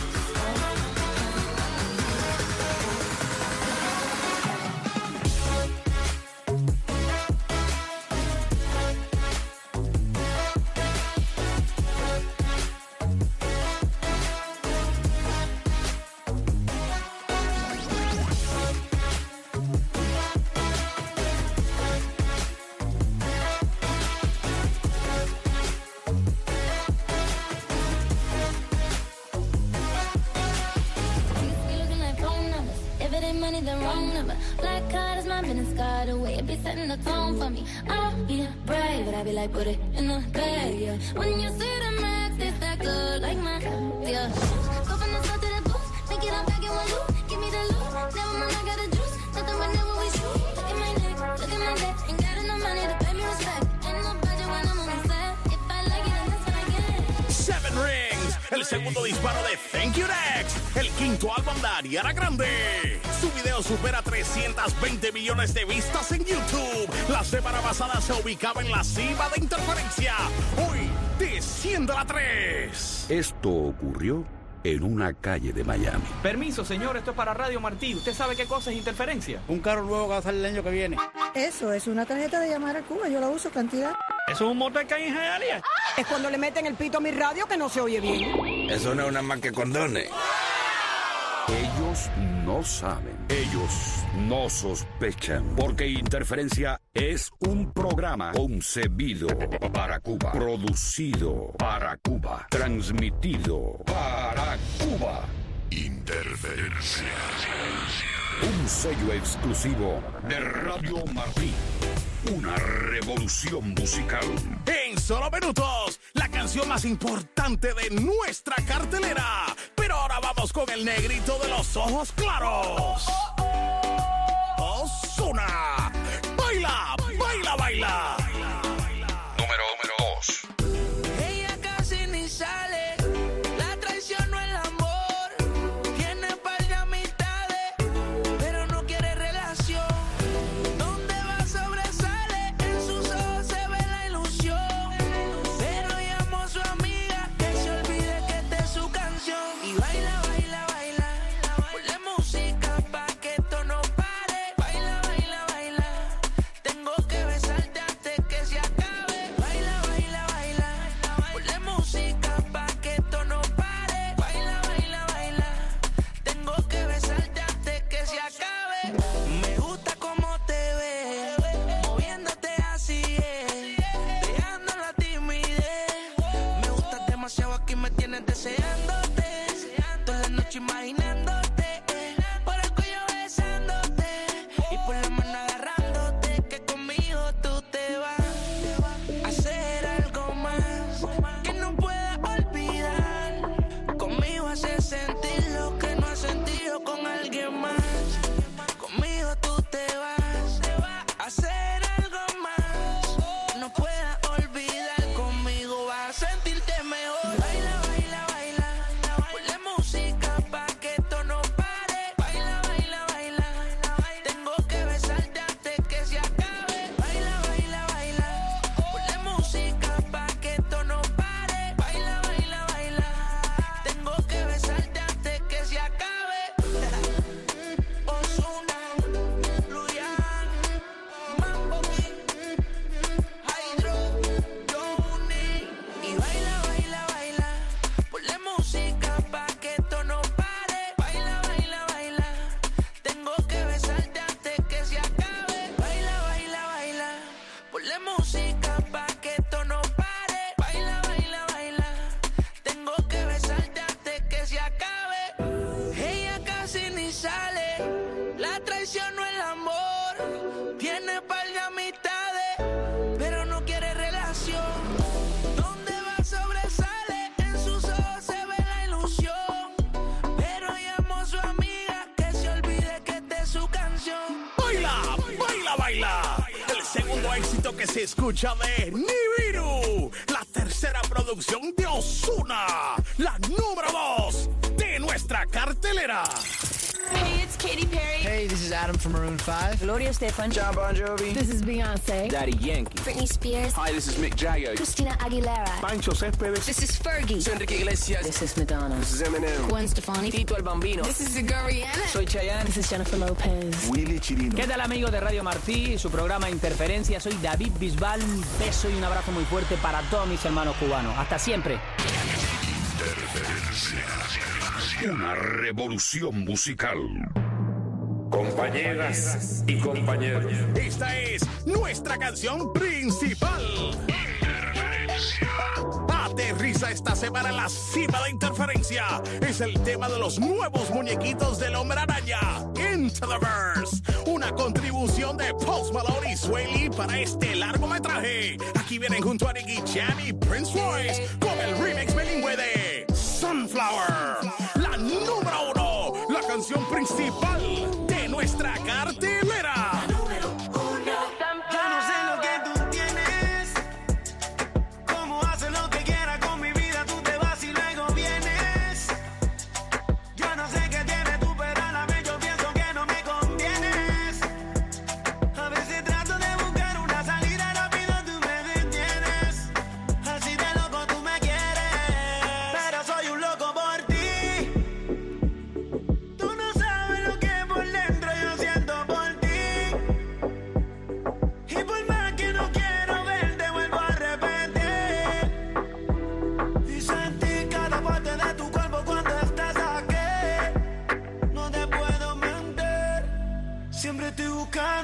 We looking like phone numbers. If it ain't money, then wrong number. Black card is my business card away. It be setting the tone for me. I don't be brave, but I be like, put it in the bag, yeah. When you see the max, they stack good like my, yeah. Go from the south to the booth, make it all back in one loop. Give me the loot, never mind, I got a juice. Nothing but never we shoot. Look at my neck, look at my neck. Ain't got enough money to pay me respect. Ain't no budget when I'm on the set. If I like it, then that's what I get. Seven Rings, el segundo disparo de Thank You Next, el quinto álbum de Ariana Grande. Su video supera trescientos veinte millones de vistas en YouTube. La semana pasada se ubicaba en la cima de Interferencia. Hoy desciende a la tres. Esto ocurrió en una calle de Miami. Permiso, señor, esto es para Radio Martí. ¿Usted sabe qué cosa es interferencia? Un carro nuevo que va a salir el año que viene. Eso es una tarjeta de llamar a Cuba, yo la uso cantidad. ¿Eso es un motor que hay en Hialeah? Es cuando le meten el pito a mi radio que no se oye bien. Eso no es una más que condones. Ellos no saben, ellos no sospechan, porque Interferencia es un programa concebido para Cuba, producido para Cuba, transmitido para Cuba. Interferencia. Un sello exclusivo de Radio Martí. Una revolución musical. En solo minutos, la canción más importante de nuestra cartelera. Pero ahora vamos con el negrito de los ojos claros. Ozuna. Baila, baila, baila. Número, número dos. Ella casi ni sale, la traición no el amor. Tiene par de amistades, pero no quiere relación. Donde va sobresale, en sus ojos se ve la ilusión. Pero llamó a su amiga que se olvide que esta es su canción. Y baila, baila, baila, ponle música pa' que esto no pare. Baila, baila, baila, tengo que besarte antes que se acabe. Baila, baila, baila, ponle música pa' que esto no pare. Baila, baila, baila, tengo que besarte antes que se acabe. Me gusta cómo te ves, moviéndote así es, dejando la timidez. Me gustas demasiado, aquí me tienes deseándote, toda la noche imaginándote, por el cuello besándote y por la mano agarrándote, que conmigo tú te vas a hacer algo más que no puedas olvidar. Conmigo haces sentir lo que no has sentido con alguien más. Conmigo tú te vas a hacer algo más, no puedas olvidar. Conmigo vas a sentirte mejor. Baila, baila, baila, ponle música pa' que esto no pare. Baila, baila, baila, tengo que besarte antes que se acabe. Baila, baila, baila, ponle música pa' que esto no pare. Baila, baila, baila, tengo que besarte antes que se acabe. Ozuna, Luyan, Mambo King, Hydro, Johnny. Y baila, baila, baila, ponle música pa' que esto no pare. Baila, baila, baila, tengo que besarte antes que se acabe. Baila, baila, baila, ponle música pa' que esto no pare. Baila, baila, baila, tengo que besarte antes que se acabe. Ella casi ni sale, la traición no el amor. Tiene par de amistades, pero no quiere relación. Donde va sobresale, en sus ojos se ve la ilusión. Pero llamó a su amiga que se olvide que esta es su canción. Baila, baila, baila. El segundo éxito que se escucha de Nibiru. La tercera producción de Ozuna. La número dos de nuestra cartelera. Hey, it's Katy Perry. Hey, this is Adam from Maroon five. Gloria Estefan. John Bon Jovi. This is Beyonce. Daddy Yankee. Britney Spears. Hi, this is Mick Jagger. Christina Aguilera. Pancho Céspedes. This is Fergie. Soy Enrique Iglesias. This is Madonna. This is Eminem. Gwen Stefani. Tito el Bambino. This is Rihanna. Soy Chayanne. This is Jennifer Lopez. Willy Chirino. ¿Qué tal, amigos de Radio Martí? Su programa Interferencia. Soy David Bisbal. Un beso y un abrazo muy fuerte para todos mis hermanos cubanos. Hasta siempre. Interferencia. Una revolución musical. Compañeras y compañeros. Esta es nuestra canción principal. Interferencia. Aterriza esta semana en la cima de Interferencia. Es el tema de los nuevos muñequitos del Hombre Araña, Into the Verse. Una contribución de Post Malone y Sway Lee para este largometraje. Aquí vienen junto a Nicky Jam y Prince Royce con el remix bilingüe de Sunflower. La número uno, la canción principal de nuestra cartelera. Yo no sé lo que tú tienes, cómo haces lo que quieras con mi vida, tú te vas y luego vienes. Yo no sé qué tienes tú, pero a la vez yo pienso que no me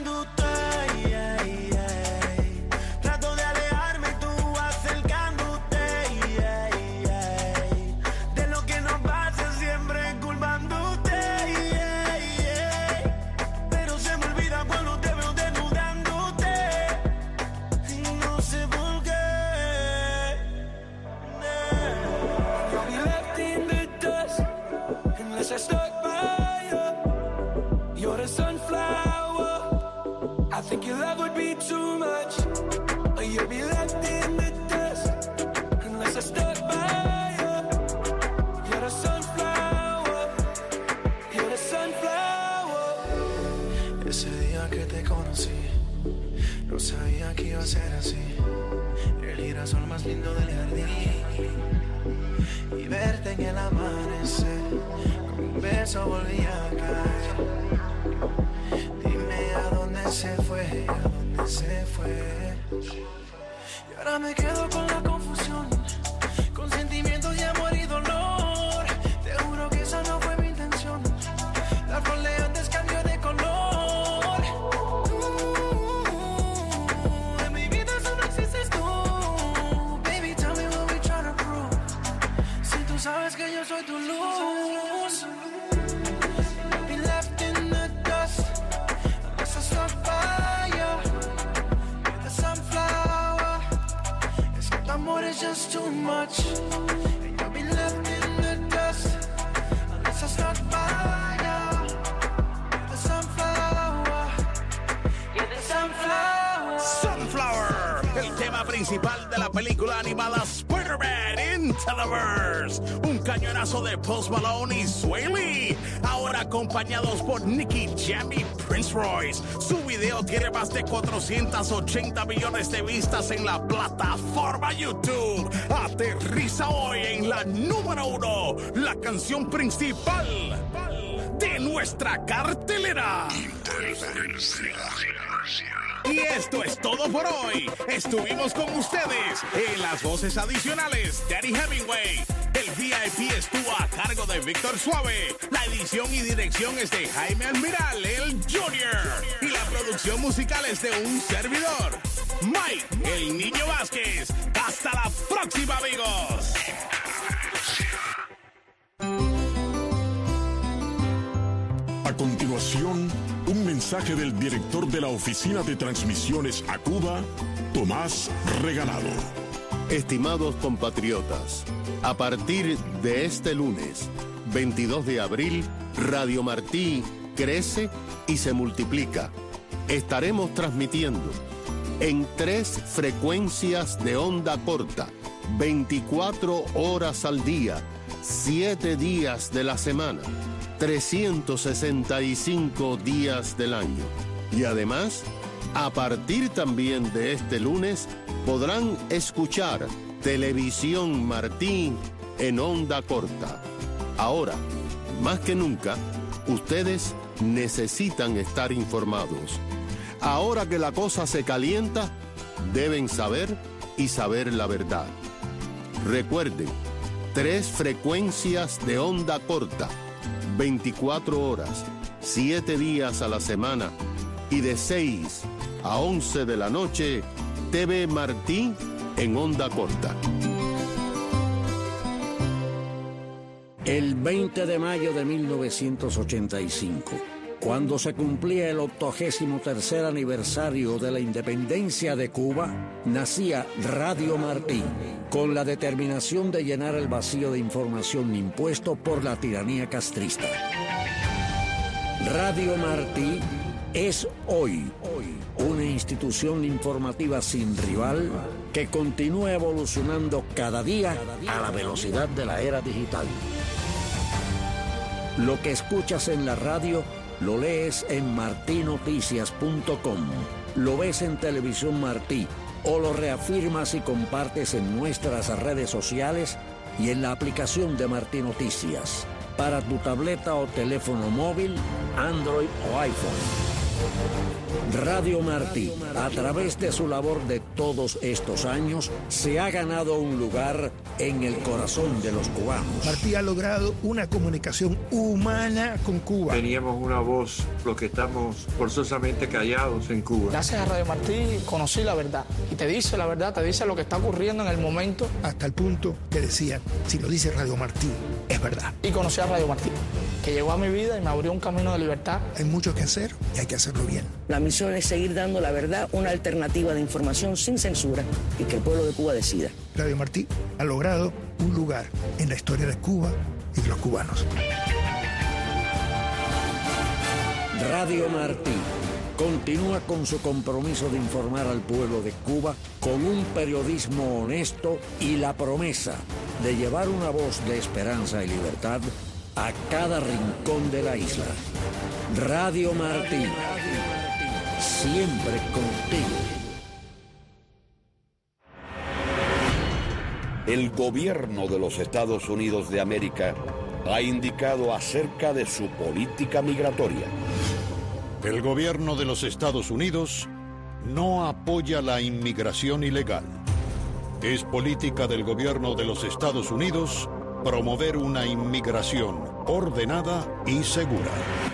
buscándote. Yeah, yeah. Trato de alejarme, tú acercándote. Yeah, yeah. De lo que nos pasa siempre culpándote. Yeah, yeah. Pero se me olvida cuando te veo desnudándote. Y no sé por qué. You'll be left in the dust unless I stuck by you. You're the sunflower. I think your love would be too much. You'll be left in the dust unless I stuck by you. You're the sunflower. You're the sunflower. Ese día que te conocí, no sabía que iba a ser así. El girasol más lindo del jardín. Y verte en el amanecer, con un beso volví a caer. Dime a dónde se fue, a dónde se fue. Y ahora me quedo con la confusión, con sentimientos de amor y dolor. Te juro que esa no fue mi intención. La flor de antes cambió de color. Uh, en mi vida solo existes tú. Baby, tell me what we trying to prove. Si tú sabes que yo soy tu luz. Be left in the dust unless I stuck by you. You're the sunflower. Ese tu amor is just too much. And you'll be left in the dust unless I stuck by you. You're the sunflower. You're the sunflower. Sunflower, el tema principal de la película animada Spider-Man Into the Verse. Un cañonazo de Post Malone y Sway Lee. Ahora acompañados por Nicky Jam y Prince Royce. Su video tiene más de cuatrocientos ochenta millones de vistas en la plataforma YouTube. Aterriza hoy en la número uno, la canción principal de nuestra cartelera. Y esto es todo por hoy. Estuvimos con ustedes en las voces adicionales. Danny Hemingway. El V I P estuvo a cargo de Víctor Suave. La edición y dirección es de Jaime Almiral, el Junior. Y la producción musical es de un servidor, Mike, el Niño Vázquez. Hasta la próxima, amigos. A continuación, un mensaje del director de la Oficina de Transmisiones a Cuba, Tomás Regalado. Estimados compatriotas, a partir de este lunes, veintidós de abril, Radio Martí crece y se multiplica. Estaremos transmitiendo en tres frecuencias de onda corta, veinticuatro horas al día, siete días de la semana, trescientos sesenta y cinco días del año. Y además, a partir también de este lunes, podrán escuchar Televisión Martí en onda corta. Ahora, más que nunca, ustedes necesitan estar informados. Ahora que la cosa se calienta, deben saber y saber la verdad. Recuerden, tres frecuencias de onda corta, veinticuatro horas, siete días a la semana y de seis a once de la noche, T V Martí en onda corta. El veinte de mayo de mil novecientos ochenta y cinco, cuando se cumplía el octogésimo tercer aniversario de la independencia de Cuba, nacía Radio Martí, con la determinación de llenar el vacío de información impuesto por la tiranía castrista. Radio Martí es hoy, hoy una institución informativa sin rival que continúa evolucionando cada día a la velocidad de la era digital. Lo que escuchas en la radio lo lees en martí noticias punto com, lo ves en Televisión Martí o lo reafirmas y compartes en nuestras redes sociales y en la aplicación de Martí Noticias para tu tableta o teléfono móvil, Android o iPhone. Radio Martí, a través de su labor de todos estos años, se ha ganado un lugar en el corazón de los cubanos. Martí ha logrado una comunicación humana con Cuba. Teníamos una voz, los que estamos forzosamente callados en Cuba. Gracias a Radio Martí conocí la verdad. Y te dice la verdad, te dice lo que está ocurriendo en el momento. Hasta el punto que decían, si lo dice Radio Martí, es verdad. Y conocí a Radio Martí, que llegó a mi vida y me abrió un camino de libertad. Hay mucho que hacer y hay que hacerlo bien. La misión es seguir dando la verdad, una alternativa de información sin censura y que el pueblo de Cuba decida. Radio Martí ha logrado un lugar en la historia de Cuba y de los cubanos. Radio Martí continúa con su compromiso de informar al pueblo de Cuba con un periodismo honesto y la promesa de llevar una voz de esperanza y libertad a cada rincón de la isla. Radio Martí, siempre contigo. El gobierno de los Estados Unidos de América ha indicado acerca de su política migratoria. El gobierno de los Estados Unidos no apoya la inmigración ilegal. Es política del gobierno de los Estados Unidos promover una inmigración ordenada y segura.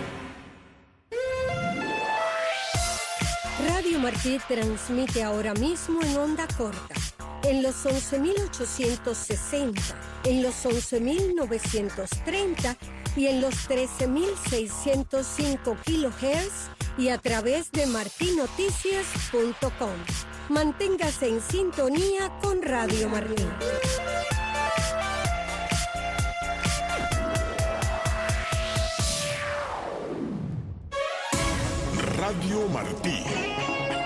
Radio Martí transmite ahora mismo en onda corta, en los once mil ochocientos sesenta, en los once mil novecientos treinta y en los trece mil seiscientos cinco kilohertz y a través de marti noticias punto com. Manténgase en sintonía con Radio Martí. Radio Martí.